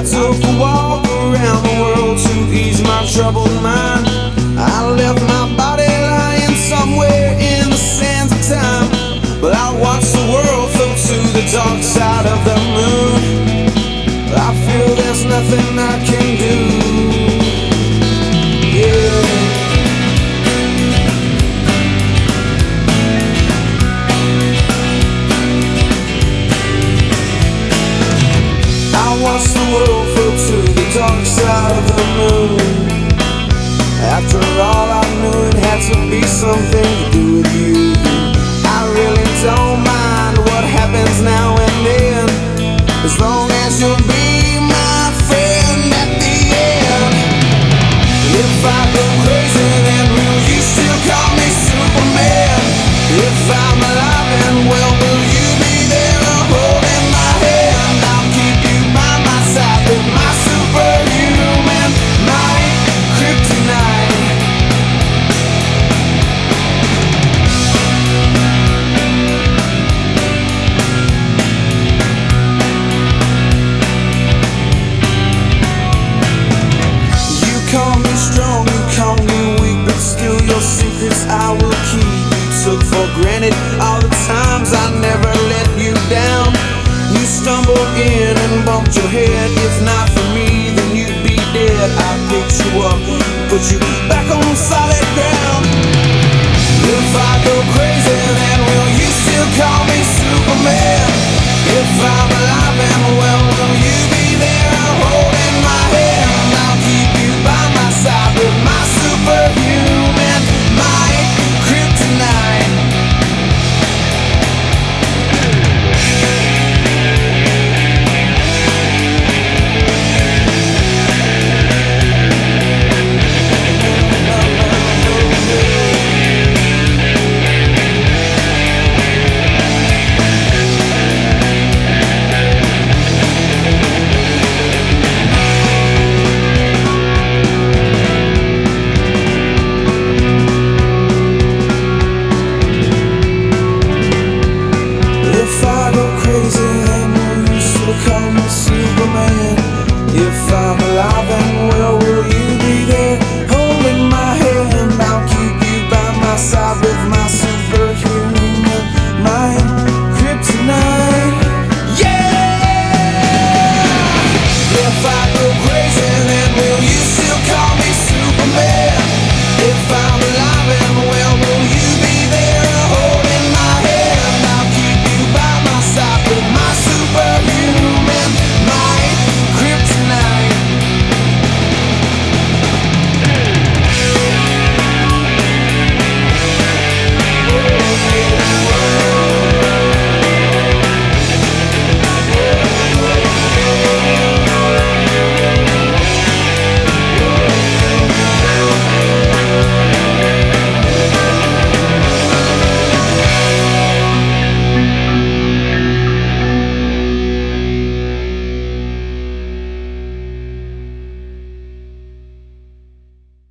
I took a walk around the world to ease my troubled mind. I left my body lying somewhere in the sands of time, but I watched the world float to the dark side of the moon. I feel there's nothing I can do. Yeah. I watched the world float to the dark side of the moon. After all, I knew it had to be something to do with you. I really don't mind what happens now and then, as long as you'll be my friend at the end. If I go crazy, then will you still call me Superman? If I'm alive and well, will you be there holding my hand? I'll keep you by my side with my superhuman might, kryptonite. You call me strong, you call me weak, but still your secrets I will keep. You took for granted all the times I never let you down. You stumbled in and bumped your head. If not for me, then you'd be dead. I picked you up, put you back on solid ground. If I go crazy, then will you still call